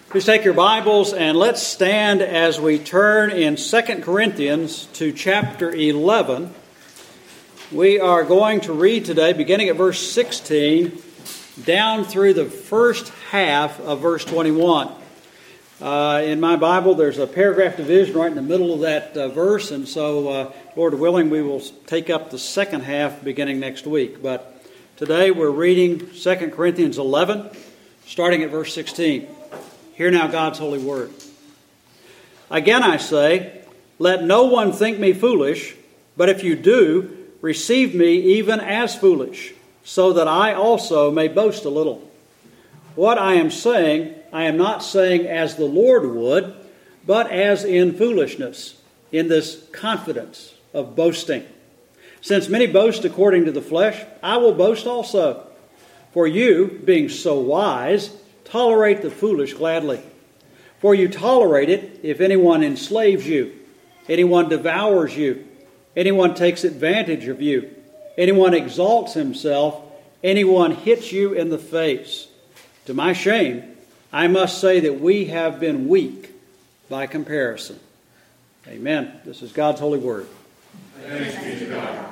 Please take your Bibles and let's stand as we turn in 2 Corinthians to chapter 11. We are going to read today, beginning at verse 16, down through the first half of verse 21. In my Bible, there's a paragraph division right in the middle of that verse, and so, Lord willing, we will take up the second half beginning next week. But today we're reading 2 Corinthians 11, starting at verse 16. Hear now God's holy word. Again I say, let no one think me foolish, but if you do, receive me even as foolish, so that I also may boast a little. What I am saying, I am not saying as the Lord would, but as in foolishness, in this confidence of boasting. Since many boast according to the flesh, I will boast also. For you, being so wise, tolerate the foolish gladly. For you tolerate it if anyone enslaves you, anyone devours you, anyone takes advantage of you, anyone exalts himself, anyone hits you in the face. To my shame, I must say that we have been weak by comparison. Amen. This is God's holy word. Thanks be to God.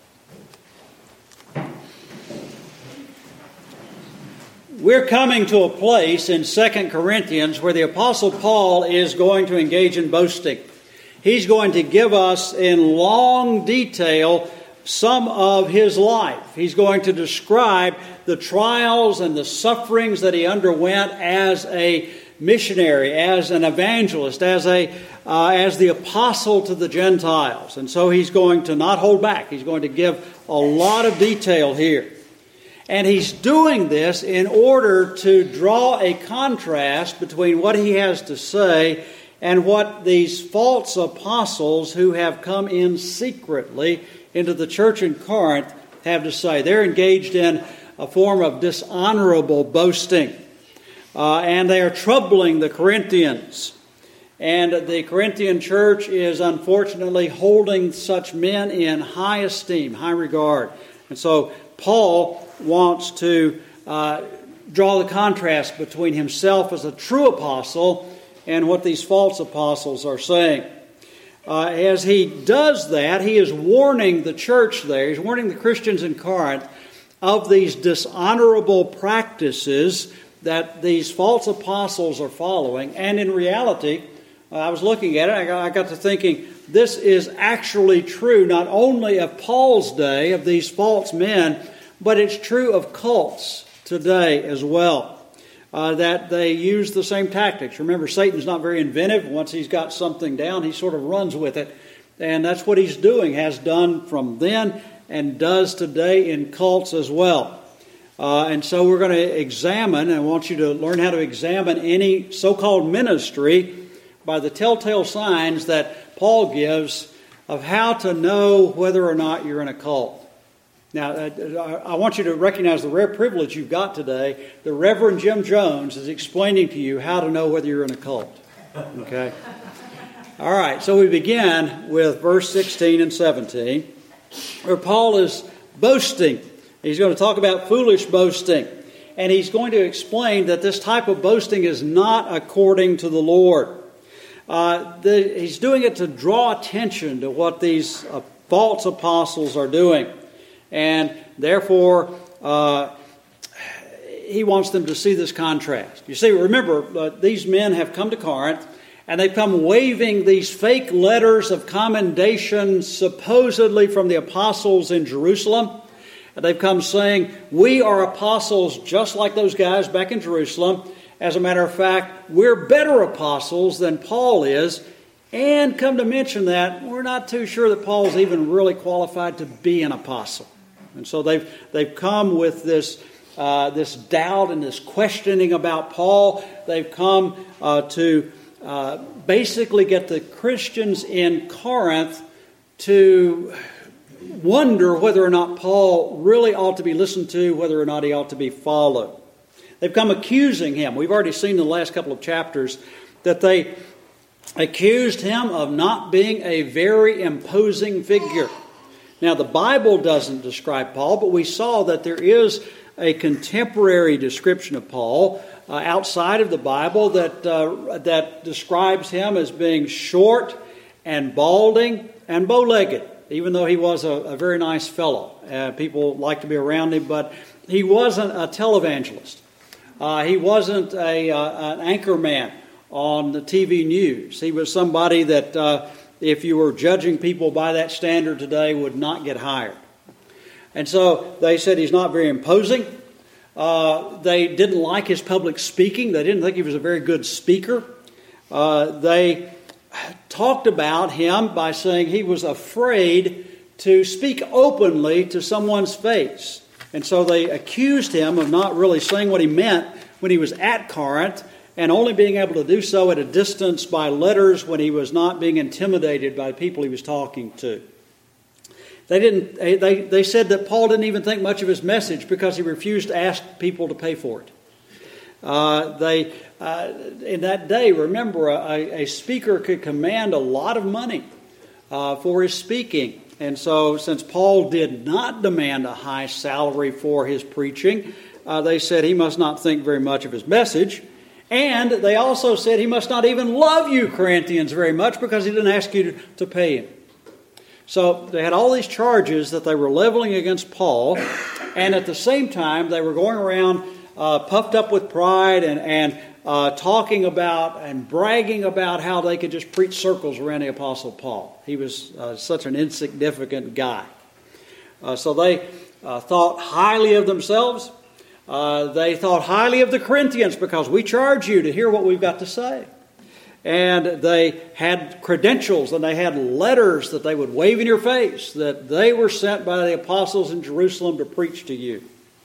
We're coming to a place in 2 Corinthians where the Apostle Paul is going to engage in boasting. He's going to give us in long detail some of his life. He's going to describe the trials and the sufferings that he underwent as a missionary, as an evangelist, as the apostle to the Gentiles. And so he's going to not hold back. He's going to give a lot of detail here. And he's doing this in order to draw a contrast between what he has to say and what these false apostles who have come in secretly into the church in Corinth have to say. They're engaged in a form of dishonorable boasting. And they are troubling the Corinthians. And the Corinthian church is unfortunately holding such men in high esteem, high regard. And so Paul wants to draw the contrast between himself as a true apostle and what these false apostles are saying. As he does that, he is warning the church there, he's warning the Christians in Corinth of these dishonorable practices that these false apostles are following. And in reality, I was looking at it, I got to thinking, this is actually true not only of Paul's day, of these false men, but it's true of cults today as well. That they use the same tactics. Remember, Satan's not very inventive. Once he's got something down, he sort of runs with it. And that's what he's doing, has done from then, and does today in cults as well. And so we're going to examine, and I want you to learn how to examine any so-called ministry by the telltale signs that Paul gives of how to know whether or not you're in a cult. Now, I want you to recognize the rare privilege you've got today. The Reverend Jim Jones is explaining to you how to know whether you're in a cult. Okay? All right, so we begin with verse 16 and 17, where Paul is boasting. He's going to talk about foolish boasting. And he's going to explain that this type of boasting is not according to the Lord. He's doing it to draw attention to what these false apostles are doing. And therefore, he wants them to see this contrast. You see, remember, these men have come to Corinth, and they've come waving these fake letters of commendation, supposedly from the apostles in Jerusalem. And they've come saying, we are apostles just like those guys back in Jerusalem. As a matter of fact, we're better apostles than Paul is. And come to mention that, we're not too sure that Paul's even really qualified to be an apostle. And so they've come with this doubt and this questioning about Paul. They've come to basically get the Christians in Corinth to wonder whether or not Paul really ought to be listened to, whether or not he ought to be followed. They've come accusing him. We've already seen in the last couple of chapters that they accused him of not being a very imposing figure. Now, the Bible doesn't describe Paul, but we saw that there is a contemporary description of Paul outside of the Bible that describes him as being short and balding and bow-legged, even though he was a very nice fellow. People liked to be around him, but he wasn't a televangelist. He wasn't an anchor man on the TV news. He was somebody that, if you were judging people by that standard today, would not get hired. And so they said he's not very imposing. They didn't like his public speaking. They didn't think he was a very good speaker. They talked about him by saying he was afraid to speak openly to someone's face. And so they accused him of not really saying what he meant when he was at Corinth, and only being able to do so at a distance by letters when he was not being intimidated by people he was talking to. They said that Paul didn't even think much of his message because he refused to ask people to pay for it. In that day, remember, a speaker could command a lot of money for his speaking. And so since Paul did not demand a high salary for his preaching, they said he must not think very much of his message. And they also said he must not even love you, Corinthians, very much because he didn't ask you to pay him. So they had all these charges that they were leveling against Paul, and at the same time they were going around puffed up with pride and talking about and bragging about how they could just preach circles around the Apostle Paul. He was such an insignificant guy. So they thought highly of themselves. They thought highly of the Corinthians because we charge you to hear what we've got to say. And they had credentials and they had letters that they would wave in your face that they were sent by the apostles in Jerusalem to preach to you.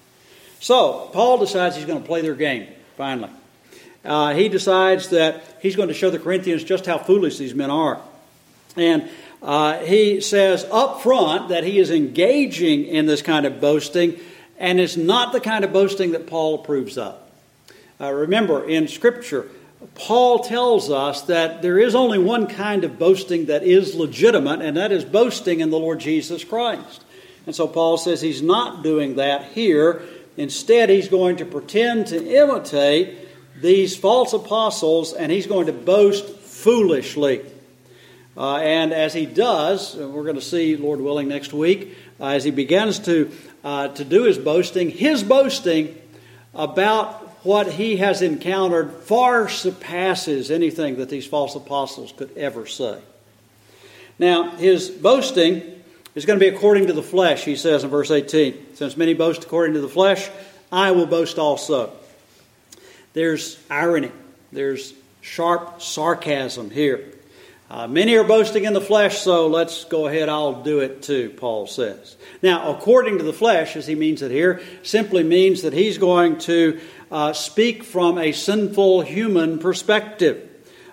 So Paul decides he's going to play their game, finally. He decides that he's going to show the Corinthians just how foolish these men are. And he says up front that he is engaging in this kind of boasting, and it's not the kind of boasting that Paul approves of. Remember, in Scripture, Paul tells us that there is only one kind of boasting that is legitimate, and that is boasting in the Lord Jesus Christ. And so Paul says he's not doing that here. Instead, he's going to pretend to imitate these false apostles, and he's going to boast foolishly. And as he does, we're going to see, Lord willing, next week, as he begins to do his boasting about what he has encountered far surpasses anything that these false apostles could ever say. Now, his boasting is going to be according to the flesh, he says in verse 18. Since many boast according to the flesh, I will boast also. There's irony. There's sharp sarcasm here. Many are boasting in the flesh, so let's go ahead, I'll do it too, Paul says. Now, according to the flesh, as he means it here, simply means that he's going to speak from a sinful human perspective.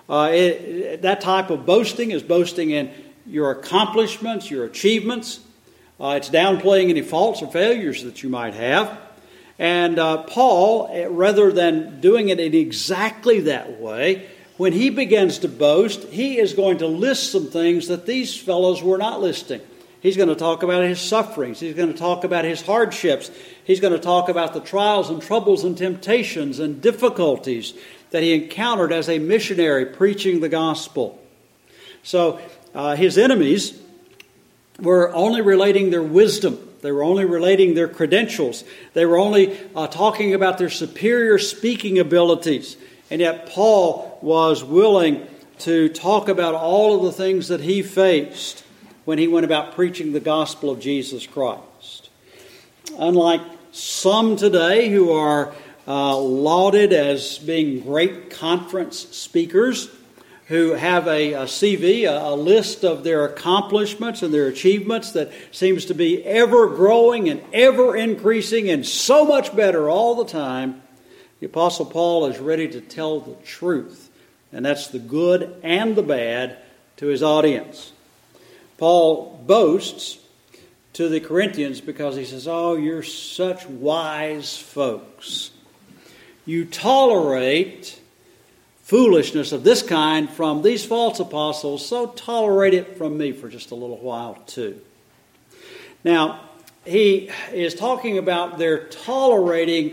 That type of boasting is boasting in your accomplishments, your achievements. It's downplaying any faults or failures that you might have. And Paul, rather than doing it in exactly that way, when he begins to boast, he is going to list some things that these fellows were not listing. He's going to talk about his sufferings. He's going to talk about his hardships. He's going to talk about the trials and troubles and temptations and difficulties that he encountered as a missionary preaching the gospel. So his enemies were only relating their wisdom. They were only relating their credentials. They were only talking about their superior speaking abilities. And yet Paul was willing to talk about all of the things that he faced when he went about preaching the gospel of Jesus Christ. Unlike some today who are lauded as being great conference speakers, who have a CV, a list of their accomplishments and their achievements that seems to be ever growing and ever increasing and so much better all the time, the Apostle Paul is ready to tell the truth, and that's the good and the bad, to his audience. Paul boasts to the Corinthians because he says, "Oh, you're such wise folks. You tolerate foolishness of this kind from these false apostles, so tolerate it from me for just a little while too." Now, he is talking about their tolerating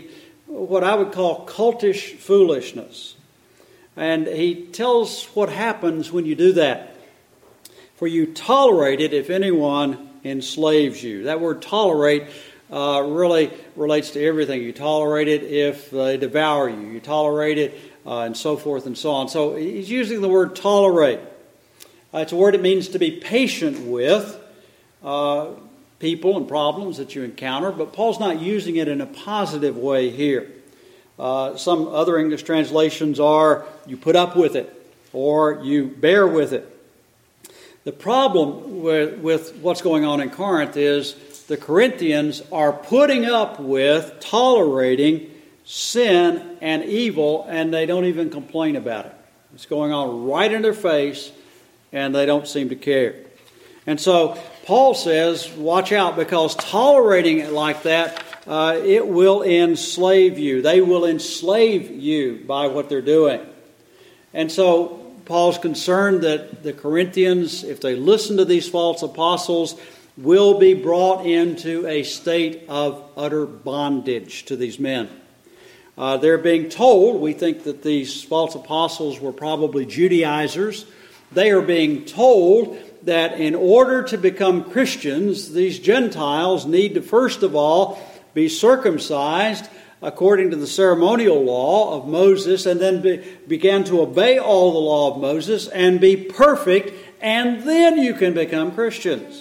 what I would call cultish foolishness. And he tells what happens when you do that. For you tolerate it if anyone enslaves you. That word tolerate really relates to everything. You tolerate it if they devour you. You tolerate it and so forth and so on. So he's using the word tolerate. It's a word that means to be patient with people and problems that you encounter, but Paul's not using it in a positive way here. Some other English translations are, you put up with it, or you bear with it. The problem with what's going on in Corinth is the Corinthians are putting up with, tolerating sin and evil, and they don't even complain about it. It's going on right in their face, and they don't seem to care. And so Paul says, watch out, because tolerating it like that, it will enslave you. They will enslave you by what they're doing. And so Paul's concerned that the Corinthians, if they listen to these false apostles, will be brought into a state of utter bondage to these men. They're being told, we think that these false apostles were probably Judaizers. They are being told that in order to become Christians, these Gentiles need to first of all be circumcised according to the ceremonial law of Moses, and then began to obey all the law of Moses and be perfect, and then you can become Christians.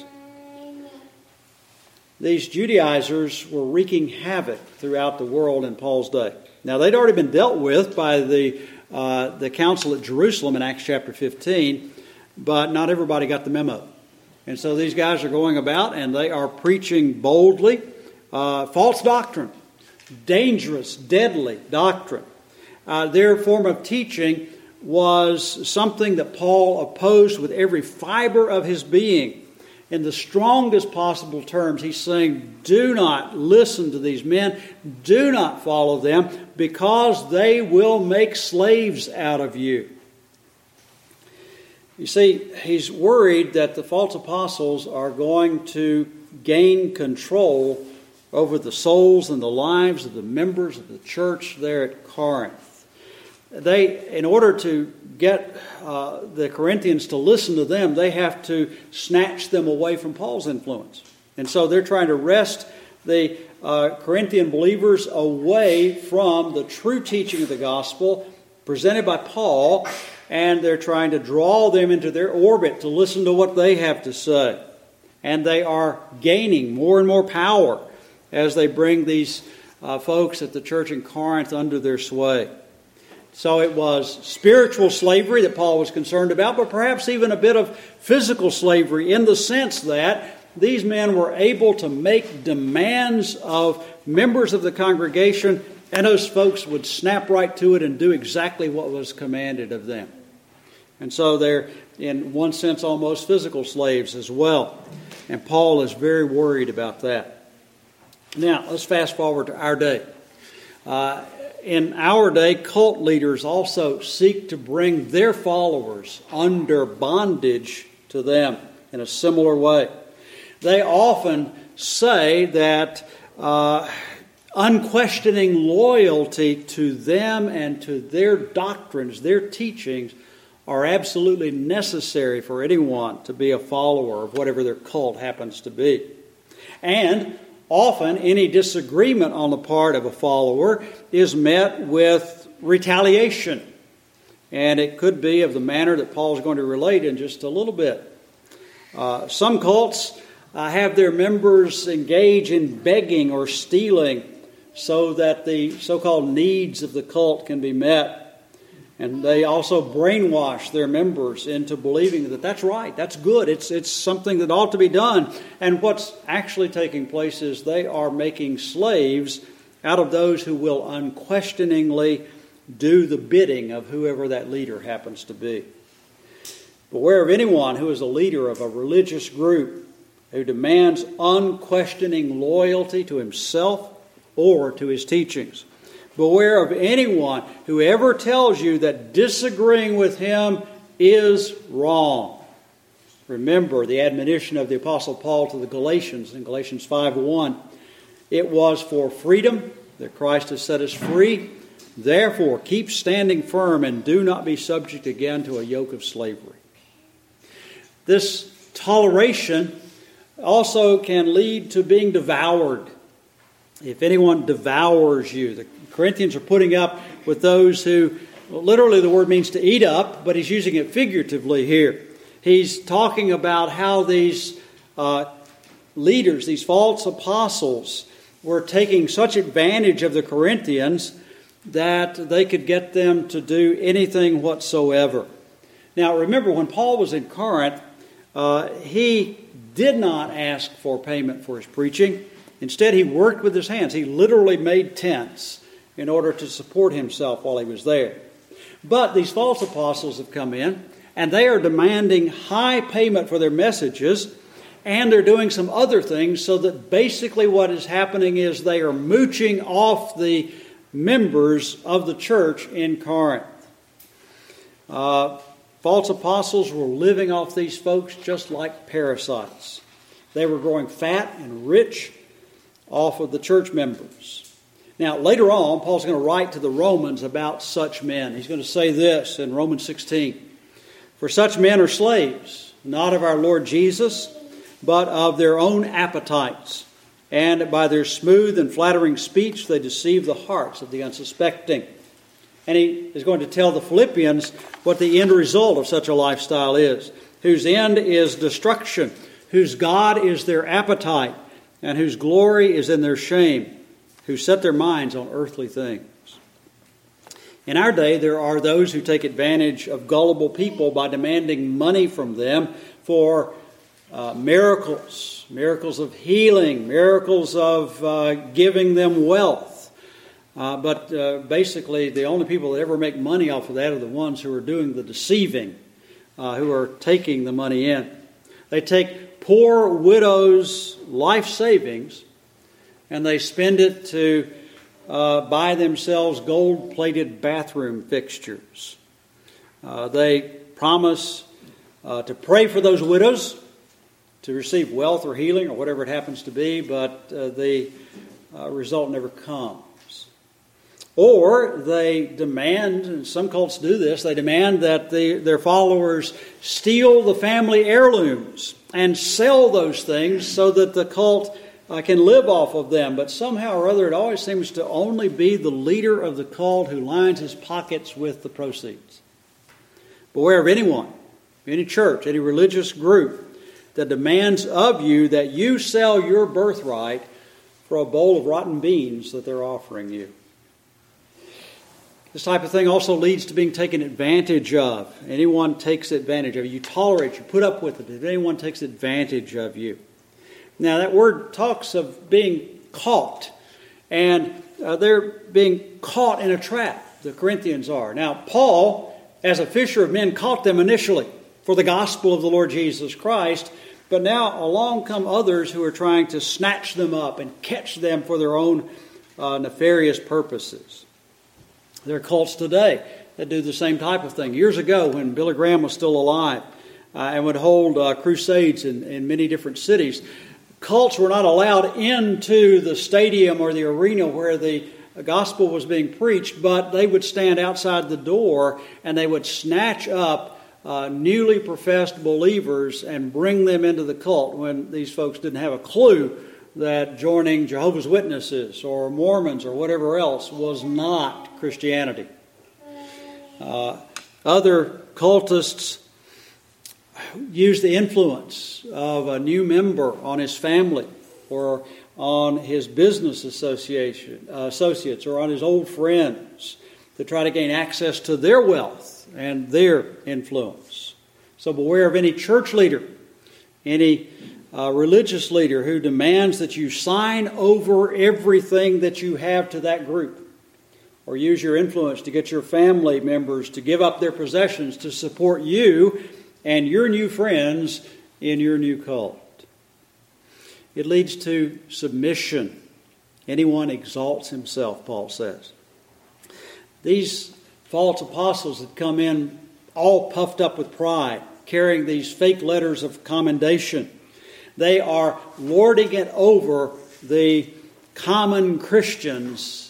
These Judaizers were wreaking havoc throughout the world in Paul's day. Now, they'd already been dealt with by the council at Jerusalem in Acts chapter 15, but not everybody got the memo. And so these guys are going about and they are preaching boldly false doctrine. Dangerous, deadly doctrine. Their form of teaching was something that Paul opposed with every fiber of his being. In the strongest possible terms, he's saying, do not listen to these men. Do not follow them, because they will make slaves out of you. You see, he's worried that the false apostles are going to gain control over the souls and the lives of the members of the church there at Corinth. In order to get the Corinthians to listen to them, they have to snatch them away from Paul's influence. And so they're trying to wrest the Corinthian believers away from the true teaching of the gospel presented by Paul, and they're trying to draw them into their orbit to listen to what they have to say. And they are gaining more and more power as they bring these folks at the church in Corinth under their sway. So it was spiritual slavery that Paul was concerned about, but perhaps even a bit of physical slavery, in the sense that these men were able to make demands of members of the congregation, and those folks would snap right to it and do exactly what was commanded of them. And so they're, in one sense, almost physical slaves as well. And Paul is very worried about that. Now, let's fast forward to our day. In our day, cult leaders also seek to bring their followers under bondage to them in a similar way. They often say that unquestioning loyalty to them and to their doctrines, their teachings, are absolutely necessary for anyone to be a follower of whatever their cult happens to be. And often, any disagreement on the part of a follower is met with retaliation. And it could be of the manner that Paul is going to relate in just a little bit. Some cults have their members engage in begging or stealing so that the so-called needs of the cult can be met. And they also brainwash their members into believing that that's right, that's good, it's something that ought to be done. And what's actually taking place is they are making slaves out of those who will unquestioningly do the bidding of whoever that leader happens to be. Beware of anyone who is a leader of a religious group who demands unquestioning loyalty to himself or to his teachings. Beware of anyone who ever tells you that disagreeing with him is wrong. Remember the admonition of the Apostle Paul to the Galatians in Galatians 5:1. It was for freedom that Christ has set us free. Therefore, keep standing firm and do not be subject again to a yoke of slavery. This toleration also can lead to being devoured. If anyone devours you, the Corinthians are putting up with those who, literally the word means to eat up, but he's using it figuratively here. He's talking about how these leaders, these false apostles, were taking such advantage of the Corinthians that they could get them to do anything whatsoever. Now remember, when Paul was in Corinth, he did not ask for payment for his preaching. Instead, he worked with his hands. He literally made tents in order to support himself while he was there. But these false apostles have come in, and they are demanding high payment for their messages, and they're doing some other things, so that basically what is happening is they are mooching off the members of the church in Corinth. False apostles were living off these folks just like parasites. They were growing fat and rich off of the church members. Now, later on, Paul's going to write to the Romans about such men. He's going to say this in Romans 16. For such men are slaves, not of our Lord Jesus, but of their own appetites. And by their smooth and flattering speech, they deceive the hearts of the unsuspecting. And he is going to tell the Philippians what the end result of such a lifestyle is, whose end is destruction, whose God is their appetite, and whose glory is in their shame, who set their minds on earthly things. In our day, there are those who take advantage of gullible people by demanding money from them for miracles of healing, miracles of giving them wealth. But basically, the only people that ever make money off of that are the ones who are doing the deceiving, who are taking the money in. They take poor widows' life savings and they spend it to buy themselves gold-plated bathroom fixtures. They promise to pray for those widows to receive wealth or healing or whatever it happens to be, but the result never comes. Or they demand, and some cults do this, they demand that their followers steal the family heirlooms and sell those things so that the cult can live off of them. But somehow or other, it always seems to only be the leader of the cult who lines his pockets with the proceeds. Beware of anyone, any church, any religious group that demands of you that you sell your birthright for a bowl of rotten beans that they're offering you. This type of thing also leads to being taken advantage of. Anyone takes advantage of you. You tolerate, you put up with it if anyone takes advantage of you. Now that word talks of being caught. And they're being caught in a trap, the Corinthians are. Now Paul, as a fisher of men, caught them initially for the gospel of the Lord Jesus Christ. But now along come others who are trying to snatch them up and catch them for their own nefarious purposes. There are cults today that do the same type of thing. Years ago, when Billy Graham was still alive and would hold crusades in many different cities, cults were not allowed into the stadium or the arena where the gospel was being preached, but they would stand outside the door and they would snatch up newly professed believers and bring them into the cult when these folks didn't have a clue that joining Jehovah's Witnesses or Mormons or whatever else was not Christianity. Other cultists use the influence of a new member on his family or on his business associates or on his old friends to try to gain access to their wealth and their influence. So beware of any church leader, any religious leader who demands that you sign over everything that you have to that group, or use your influence to get your family members to give up their possessions to support you and your new friends in your new cult. It leads to submission. Anyone exalts himself, Paul says. These false apostles had come in all puffed up with pride, carrying these fake letters of commendation. They are lording it over the common Christians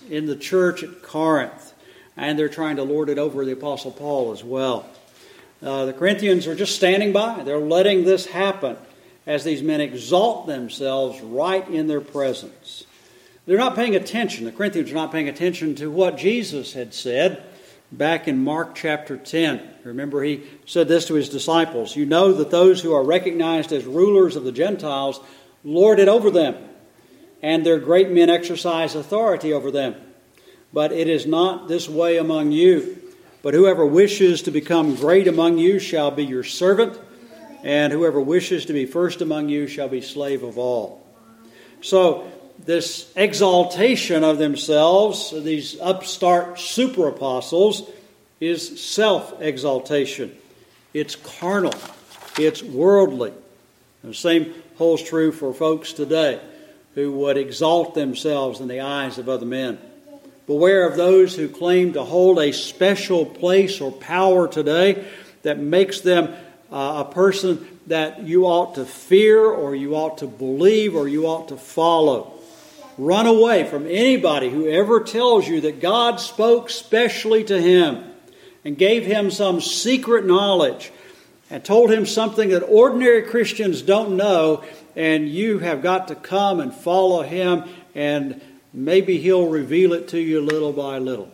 in the church at Corinth, and they're trying to lord it over the Apostle Paul as well. The Corinthians are just standing by. They're letting this happen as these men exalt themselves right in their presence. They're not paying attention. The Corinthians are not paying attention to what Jesus had said back in Mark chapter 10. Remember, he said this to his disciples, "You know that those who are recognized as rulers of the Gentiles lord it over them, and their great men exercise authority over them. But it is not this way among you. But whoever wishes to become great among you shall be your servant, and whoever wishes to be first among you shall be slave of all." So this exaltation of themselves, these upstart super apostles, is self-exaltation. It's carnal. It's worldly. And the same holds true for folks today who would exalt themselves in the eyes of other men. Beware of those who claim to hold a special place or power today that makes them a person that you ought to fear, or you ought to believe, or you ought to follow. Run away from anybody who ever tells you that God spoke specially to him and gave him some secret knowledge and told him something that ordinary Christians don't know, and you have got to come and follow him, and maybe he'll reveal it to you little by little.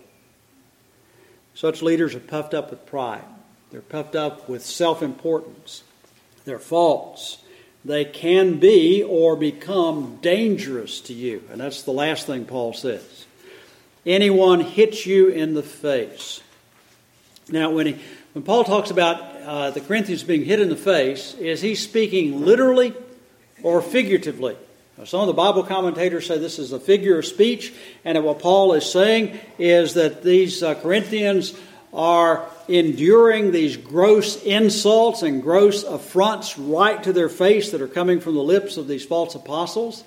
Such leaders are puffed up with pride. They're puffed up with self-importance. They're false. They can be or become dangerous to you. And that's the last thing Paul says. Anyone hits you in the face. Now, when Paul talks about the Corinthians being hit in the face, is he speaking literally or figuratively? Now, some of the Bible commentators say this is a figure of speech, and that what Paul is saying is that these Corinthians are enduring these gross insults and gross affronts right to their face that are coming from the lips of these false apostles.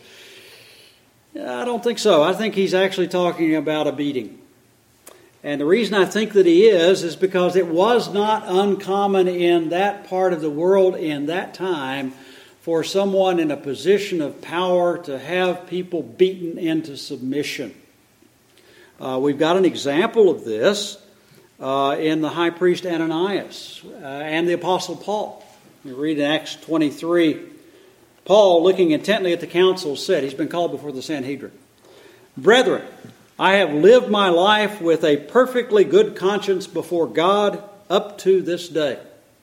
I don't think so. I think he's actually talking about a beating. And the reason I think that he is because it was not uncommon in that part of the world in that time for someone in a position of power to have people beaten into submission. We've got an example of this in the high priest Ananias and the apostle Paul. You read in Acts 23, Paul, looking intently at the council, said, he's been called before the Sanhedrin, "Brethren, I have lived my life with a perfectly good conscience before God up to this day."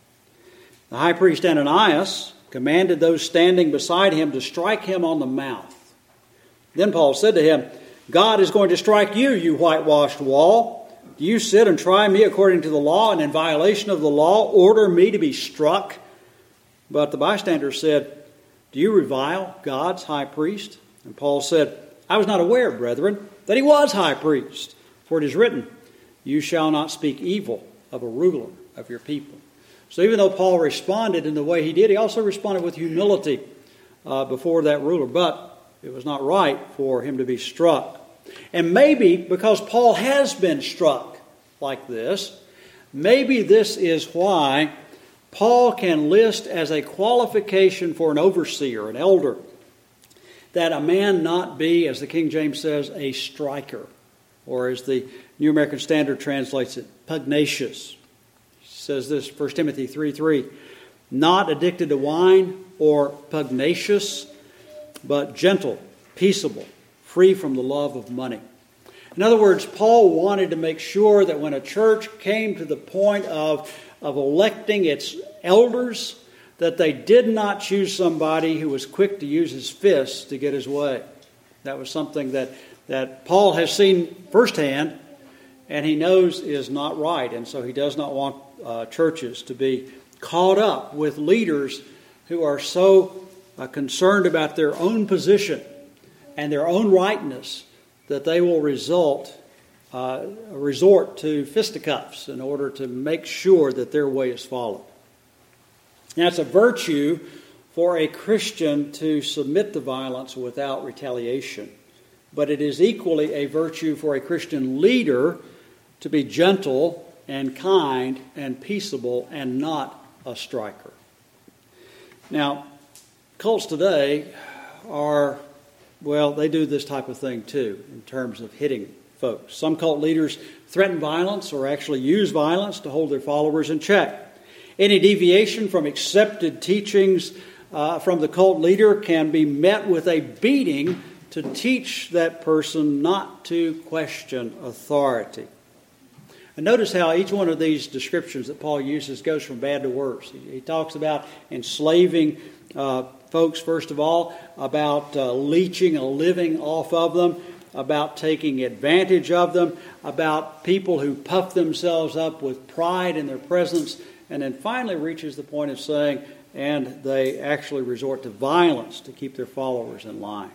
The high priest Ananias commanded those standing beside him to strike him on the mouth. Then Paul said to him, "God is going to strike you, you whitewashed wall. Do you sit and try me according to the law, and in violation of the law order me to be struck?" But the bystanders said, "Do you revile God's high priest?" And Paul said, "I was not aware, brethren, that he was high priest. For it is written, you shall not speak evil of a ruler of your people." So even though Paul responded in the way he did, he also responded with humility before that ruler. But it was not right for him to be struck. And maybe because Paul has been struck like this, maybe this is why Paul can list as a qualification for an overseer, an elder, that a man not be, as the King James says, a striker, or as the New American Standard translates it, pugnacious. It says this, 1 Timothy 3:3, "Not addicted to wine or pugnacious, but gentle, peaceable, free from the love of money." In other words, Paul wanted to make sure that when a church came to the point of electing its elders, that they did not choose somebody who was quick to use his fists to get his way. That was something that Paul has seen firsthand, and he knows is not right. And so he does not want churches to be caught up with leaders who are so concerned about their own position and their own rightness that they will resort to fisticuffs in order to make sure that their way is followed. Now, it's a virtue for a Christian to submit to violence without retaliation, but it is equally a virtue for a Christian leader to be gentle and kind and peaceable and not a striker. Now, cults today they do this type of thing too in terms of hitting folks. Some cult leaders threaten violence or actually use violence to hold their followers in check. Any deviation from accepted teachings from the cult leader can be met with a beating to teach that person not to question authority. And notice how each one of these descriptions that Paul uses goes from bad to worse. He talks about enslaving folks, first of all, about leeching a living off of them, about taking advantage of them, about people who puff themselves up with pride in their presence, and then finally reaches the point of saying, and they actually resort to violence to keep their followers in line.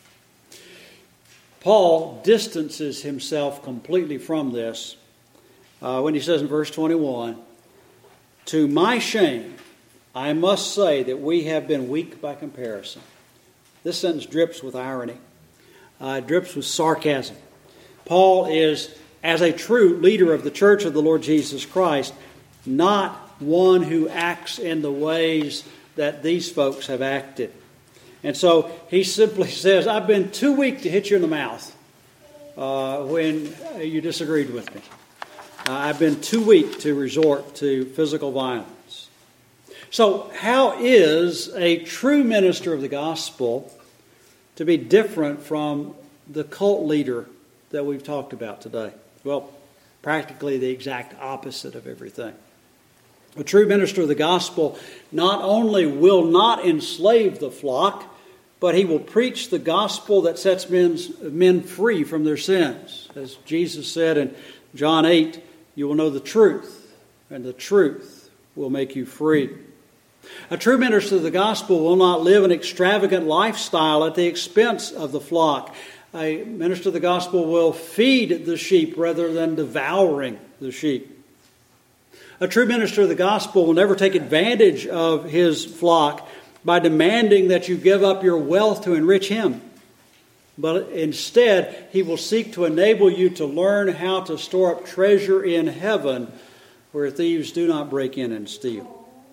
Paul distances himself completely from this when he says in verse 21, "To my shame, I must say that we have been weak by comparison." This sentence drips with irony. It drips with sarcasm. Paul is, as a true leader of the church of the Lord Jesus Christ, not one who acts in the ways that these folks have acted. And so he simply says, I've been too weak to hit you in the mouth when you disagreed with me. I've been too weak to resort to physical violence. So how is a true minister of the gospel to be different from the cult leader that we've talked about today? Well, practically the exact opposite of everything. A true minister of the gospel not only will not enslave the flock, but he will preach the gospel that sets men free from their sins. As Jesus said in John 8, you will know the truth, and the truth will make you free. A true minister of the gospel will not live an extravagant lifestyle at the expense of the flock. A minister of the gospel will feed the sheep rather than devouring the sheep. A true minister of the gospel will never take advantage of his flock by demanding that you give up your wealth to enrich him. But instead, he will seek to enable you to learn how to store up treasure in heaven where thieves do not break in and steal.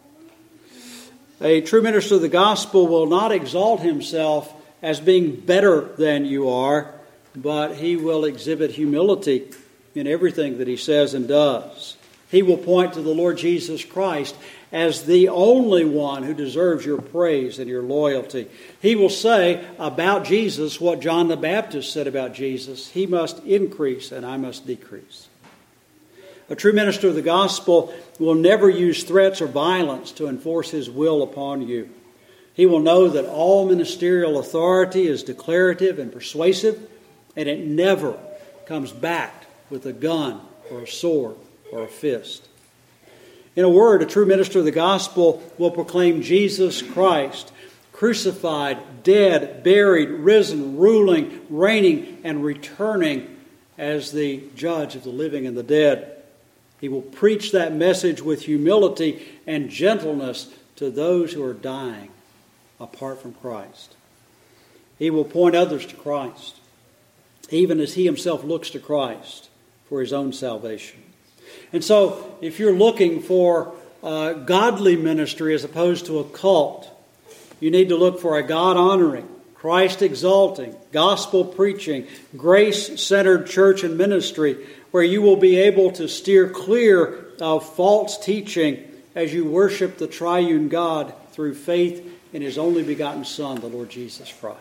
A true minister of the gospel will not exalt himself as being better than you are, but he will exhibit humility in everything that he says and does. He will point to the Lord Jesus Christ as the only one who deserves your praise and your loyalty. He will say about Jesus what John the Baptist said about Jesus: he must increase and I must decrease. A true minister of the gospel will never use threats or violence to enforce his will upon you. He will know that all ministerial authority is declarative and persuasive, and it never comes back with a gun or a sword or a fist. In a word, a true minister of the gospel will proclaim Jesus Christ, crucified, dead, buried, risen, ruling, reigning, and returning as the judge of the living and the dead. He will preach that message with humility and gentleness to those who are dying apart from Christ. He will point others to Christ, even as he himself looks to Christ for his own salvation. And so, if you're looking for godly ministry as opposed to a cult, you need to look for a God-honoring, Christ-exalting, gospel-preaching, grace-centered church and ministry where you will be able to steer clear of false teaching as you worship the triune God through faith in his only begotten Son, the Lord Jesus Christ.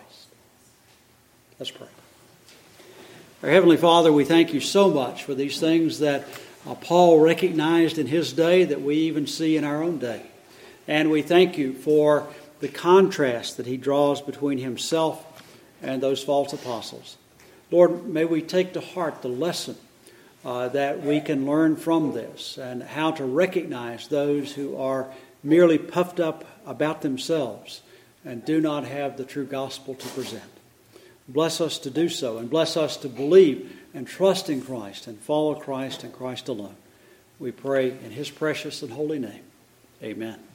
Let's pray. Our Heavenly Father, we thank you so much for these things that Paul recognized in his day that we even see in our own day. And we thank you for the contrast that he draws between himself and those false apostles. Lord, may we take to heart the lesson that we can learn from this and how to recognize those who are merely puffed up about themselves and do not have the true gospel to present. Bless us to do so, and bless us to believe and trust in Christ and follow Christ and Christ alone. We pray in his precious and holy name. Amen.